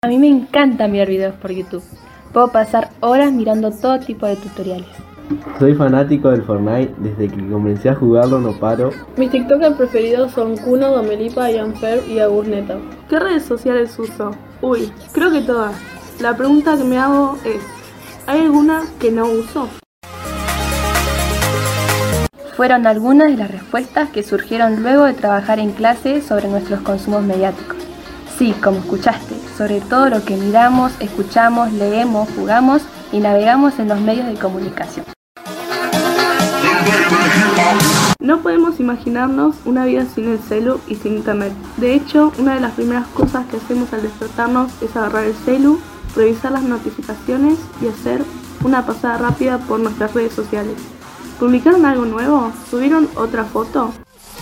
A mí me encanta mirar videos por YouTube. Puedo pasar horas mirando todo tipo de tutoriales. Soy fanático del Fortnite, desde que comencé a jugarlo no paro. Mis TikTokers preferidos son Kuno, Domelipa, Ianfer y Agus Neta. ¿Qué redes sociales uso? Uy, creo que todas. La pregunta que me hago es, ¿hay alguna que no uso? Fueron algunas de las respuestas que surgieron luego de trabajar en clase sobre nuestros consumos mediáticos. Sí, como escuchaste, sobre todo lo que miramos, escuchamos, leemos, jugamos y navegamos en los medios de comunicación. No podemos imaginarnos una vida sin el celu y sin internet. De hecho, una de las primeras cosas que hacemos al despertarnos es agarrar el celu, revisar las notificaciones y hacer una pasada rápida por nuestras redes sociales. ¿Publicaron algo nuevo? ¿Subieron otra foto?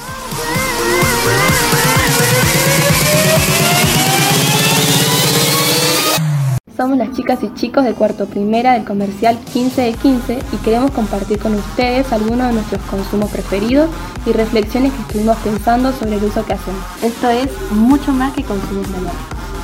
Somos las chicas y chicos de cuarto primera del comercial 15 de 15 y queremos compartir con ustedes algunos de nuestros consumos preferidos y reflexiones que estuvimos pensando sobre el uso que hacemos. Esto es mucho más que consumos mediáticos.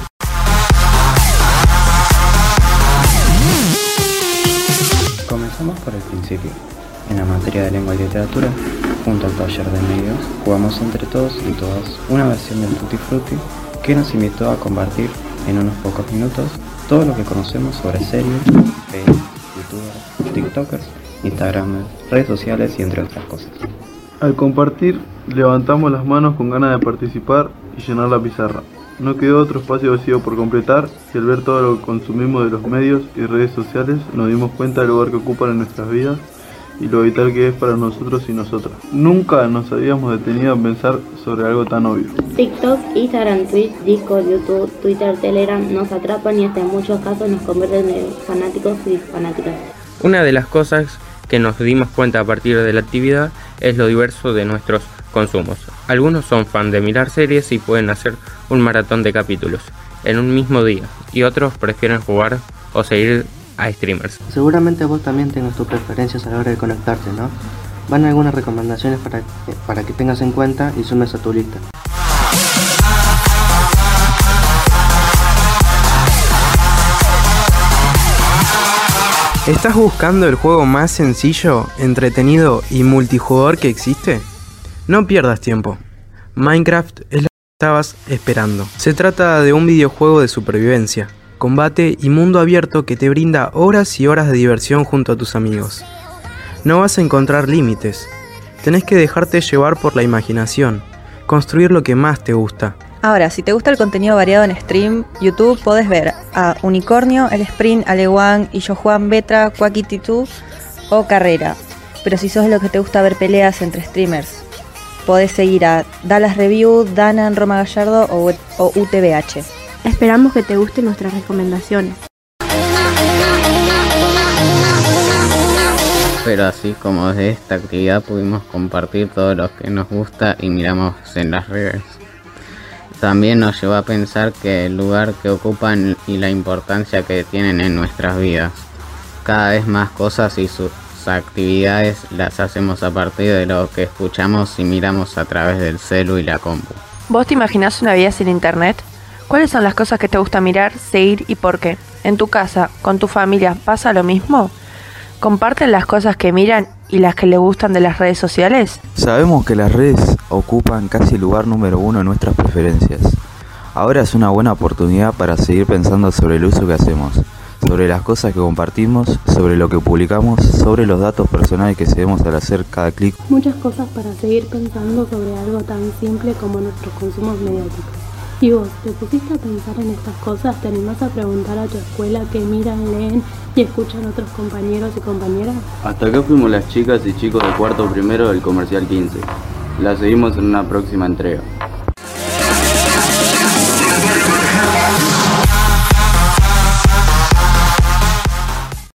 Comenzamos por el principio. En la materia de lengua y literatura, junto al taller de medios, jugamos entre todos y todas una versión del Tutti Frutti que nos invitó a compartir en unos pocos minutos todo lo que conocemos sobre series, Facebook, youtubers, tiktokers, instagramers, redes sociales y entre otras cosas. Al compartir, levantamos las manos con ganas de participar y llenar la pizarra. No quedó otro espacio vacío por completar y al ver todo lo que consumimos de los medios y redes sociales nos dimos cuenta del lugar que ocupan en nuestras vidas y lo vital que es para nosotros y nosotras. Nunca nos habíamos detenido a pensar sobre algo tan obvio. TikTok, Instagram, Twitch, Discord, YouTube, Twitter, Telegram nos atrapan y hasta en muchos casos nos convierten en fanáticos y fanáticas. Una de las cosas que nos dimos cuenta a partir de la actividad es lo diverso de nuestros consumos. Algunos son fan de mirar series y pueden hacer un maratón de capítulos en un mismo día y otros prefieren jugar o seguir a streamers. Seguramente vos también tengas tus preferencias a la hora de conectarte, ¿no? Van algunas recomendaciones para que tengas en cuenta y sumes a tu lista. ¿Estás buscando el juego más sencillo, entretenido y multijugador que existe? No pierdas tiempo. Minecraft es lo que estabas esperando. Se trata de un videojuego de supervivencia, combate y mundo abierto que te brinda horas y horas de diversión junto a tus amigos. No vas a encontrar límites. Tenés que dejarte llevar por la imaginación, construir lo que más te gusta. Ahora, si te gusta el contenido variado en stream, YouTube podés ver a Unicornio, El Sprint, Alewan, y yo Juan, Betra, Quackity2 o Carrera. Pero si sos de lo que te gusta ver peleas entre streamers, podés seguir a Dallas Review, Danan, Roma Gallardo o UTBH. Esperamos que te gusten nuestras recomendaciones. Pero así como de esta actividad pudimos compartir todo lo que nos gusta y miramos en las redes. También nos llevó a pensar que el lugar que ocupan y la importancia que tienen en nuestras vidas. Cada vez más cosas y sus actividades las hacemos a partir de lo que escuchamos y miramos a través del celu y la compu. ¿Vos te imaginás una vida sin internet? ¿Cuáles son las cosas que te gusta mirar, seguir y por qué? ¿En tu casa, con tu familia, pasa lo mismo? ¿Comparten las cosas que miran y las que les gustan de las redes sociales? Sabemos que las redes ocupan casi el lugar número 1 en nuestras preferencias. Ahora es una buena oportunidad para seguir pensando sobre el uso que hacemos, sobre las cosas que compartimos, sobre lo que publicamos, sobre los datos personales que cedemos al hacer cada clic. Muchas cosas para seguir pensando sobre algo tan simple como nuestros consumos mediáticos. ¿Y vos, te pusiste a pensar en estas cosas? ¿Te animás a preguntar a tu escuela qué miran, leen y escuchan otros compañeros y compañeras? Hasta acá fuimos las chicas y chicos de cuarto primero del comercial 15. La seguimos en una próxima entrega.